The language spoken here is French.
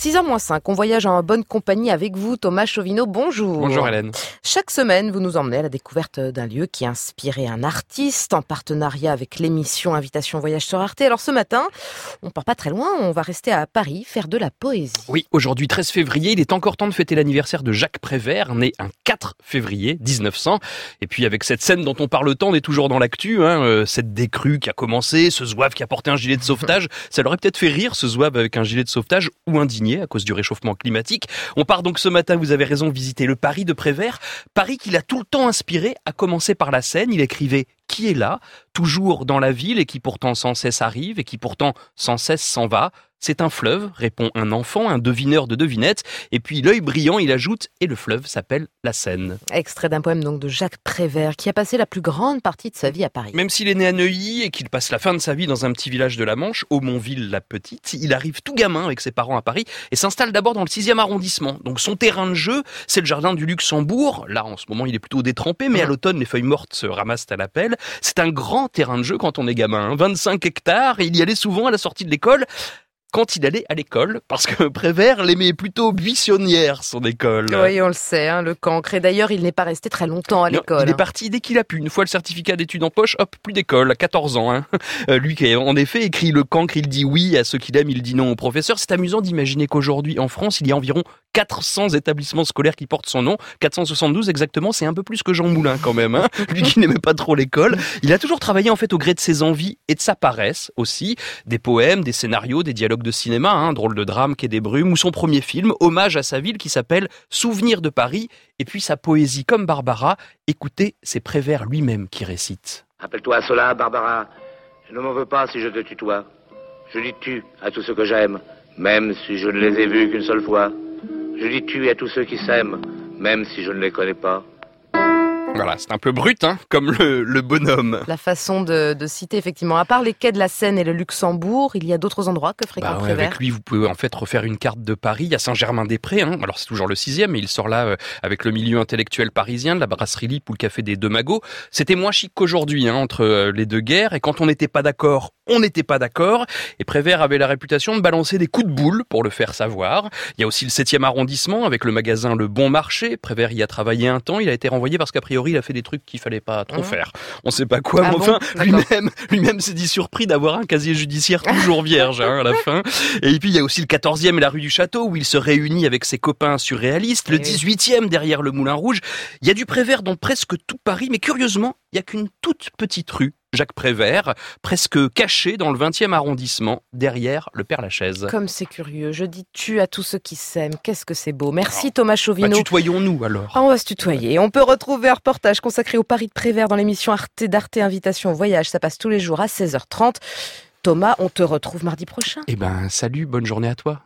6h-5, on voyage en bonne compagnie avec vous, Thomas Chauvineau, bonjour. Bonjour Hélène. Chaque semaine, vous nous emmenez à la découverte d'un lieu qui a inspiré un artiste en partenariat avec l'émission Invitation Voyage sur Arte. Alors ce matin, on part pas très loin, on va rester à Paris, faire de la poésie. Oui, aujourd'hui 13 février, il est encore temps de fêter l'anniversaire de Jacques Prévert, né un 4 février 1900. Et puis avec cette scène dont on parle tant, on est toujours dans l'actu, cette décrue qui a commencé, ce zouave qui a porté un gilet de sauvetage, ça l'aurait peut-être fait rire ce zouave avec un gilet de sauvetage ou indigné à cause du réchauffement climatique. On part donc ce matin, vous avez raison, visiter le Paris de Prévert, Paris qui l'a tout le temps inspiré, à commencer par la Seine. Il écrivait « Qui est là ?» toujours dans la ville et qui pourtant sans cesse arrive et qui pourtant sans cesse s'en va. C'est un fleuve, répond un enfant, un devineur de devinettes. Et puis l'œil brillant, il ajoute « Et le fleuve s'appelle la Seine ». Extrait d'un poème donc de Jacques Prévert qui a passé la plus grande partie de sa vie à Paris. Même s'il est né à Neuilly et qu'il passe la fin de sa vie dans un petit village de la Manche, Aumonville-la-Petite, il arrive tout gamin avec ses parents à Paris et s'installe d'abord dans le 6e arrondissement. Donc son terrain de jeu, c'est le jardin du Luxembourg. Là, en ce moment, il est plutôt détrempé, mais à l'automne, les feuilles mortes se ramassent à la pelle. C'est un grand terrain de jeu quand on est gamin, 25 hectares, et il y allait souvent à la sortie de l'école. Quand il allait à l'école, parce que Prévert l'aimait plutôt buissonnière, son école. Oui, on le sait, le cancre. Et d'ailleurs, il n'est pas resté très longtemps à l'école. Il est parti dès qu'il a pu. Une fois le certificat d'études en poche, hop, plus d'école, à 14 ans. Lui qui a en effet écrit le cancre, il dit oui à ceux qu'il aime, il dit non aux professeurs. C'est amusant d'imaginer qu'aujourd'hui, en France, il y a environ 400 établissements scolaires qui portent son nom. 472 exactement, c'est un peu plus que Jean Moulin quand même. Lui qui n'aimait pas trop l'école. Il a toujours travaillé en fait au gré de ses envies et de sa paresse aussi. Des poèmes, des scénarios, des dialogues de cinéma, drôle de drame, Quai des Brumes, ou son premier film, hommage à sa ville qui s'appelle Souvenir de Paris, et puis sa poésie comme Barbara. Écoutez, c'est Prévert lui-même qui récite. Rappelle-toi cela, Barbara, je ne m'en veux pas si je te tutoie. Je dis tu à tous ceux que j'aime, même si je ne les ai vus qu'une seule fois. Je dis tu à tous ceux qui s'aiment, même si je ne les connais pas. Voilà, c'est un peu brut, comme le bonhomme. La façon de citer, effectivement. À part les quais de la Seine et le Luxembourg, il y a d'autres endroits que fréquente Prévert. Avec lui, vous pouvez en fait refaire une carte de Paris. Il y a Saint-Germain-des-Prés, alors c'est toujours le 6e, mais il sort là avec le milieu intellectuel parisien, de la brasserie Lippe ou le café des Deux Magots. C'était moins chic qu'aujourd'hui, entre les deux guerres. Et quand on n'était pas d'accord, on n'était pas d'accord. Et Prévert avait la réputation de balancer des coups de boule pour le faire savoir. Il y a aussi le 7e arrondissement avec le magasin Le Bon Marché. Prévert y a travaillé un temps. Il a été renvoyé parce qu'a priori, il a fait des trucs qu'il fallait pas trop faire. On sait pas quoi, mais enfin, lui-même s'est dit surpris d'avoir un casier judiciaire toujours vierge, à la fin. Et puis, il y a aussi le 14e et la rue du Château où il se réunit avec ses copains surréalistes. Le 18e derrière le Moulin Rouge. Il y a du Prévert dans presque tout Paris, mais curieusement, il y a qu'une toute petite rue, Jacques Prévert, presque caché dans le 20e arrondissement, derrière le Père-Lachaise. Comme c'est curieux, je dis tu à tous ceux qui s'aiment, qu'est-ce que c'est beau. Merci Thomas Chauvineau. Tutoyons-nous alors. On va se tutoyer. On peut retrouver un reportage consacré au Paris de Prévert dans l'émission d'Arte Invitation Voyage. Ça passe tous les jours à 16h30. Thomas, on te retrouve mardi prochain. Salut, bonne journée à toi.